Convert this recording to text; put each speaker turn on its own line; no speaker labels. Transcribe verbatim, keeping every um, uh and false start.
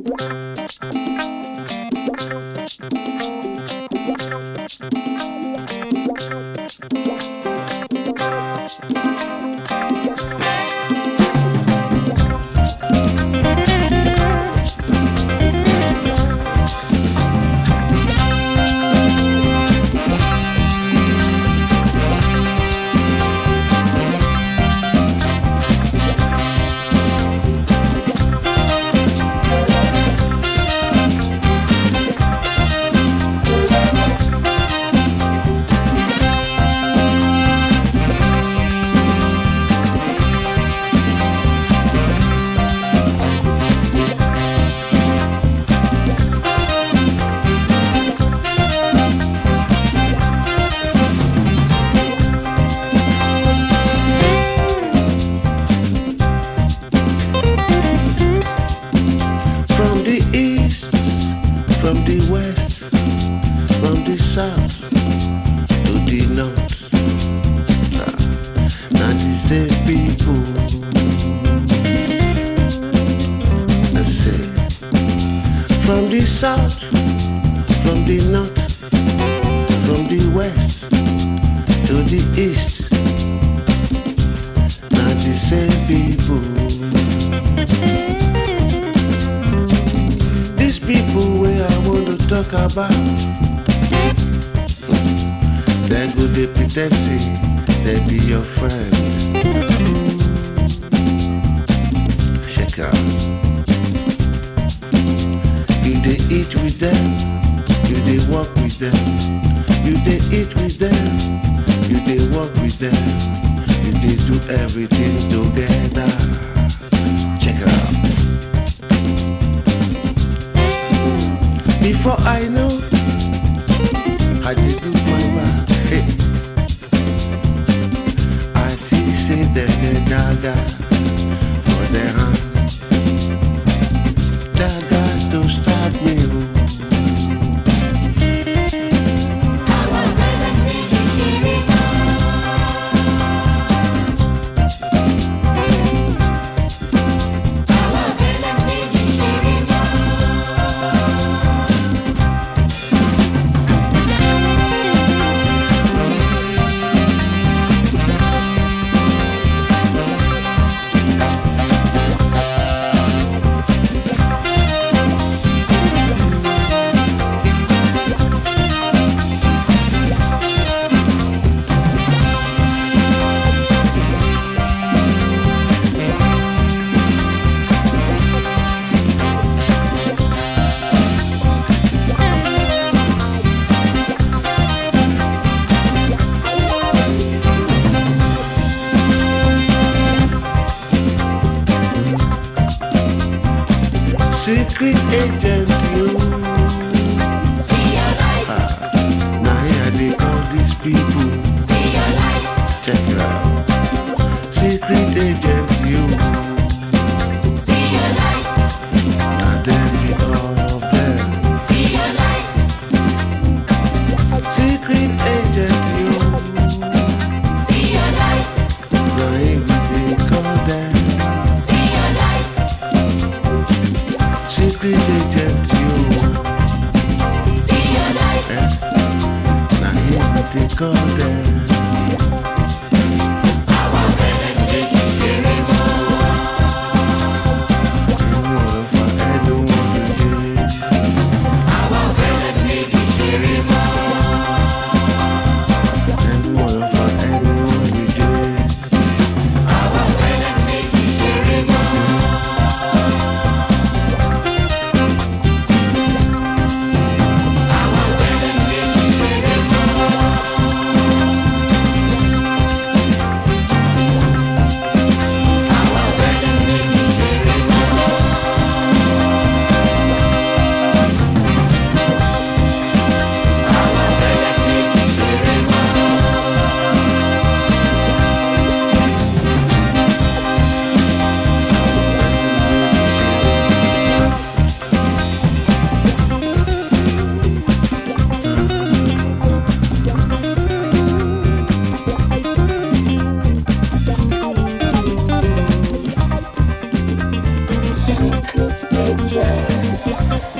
Secret agent, you
see your life.
Ah, now here they call these people.
See your life.
Check it out. Secret agent, you
see your life.
now them be all of them.
See your life.
Secret agent, you
see your life.
now here they call them.
See your life.
Secret agent, you
see your life.
eh? Now here they call them.
agent.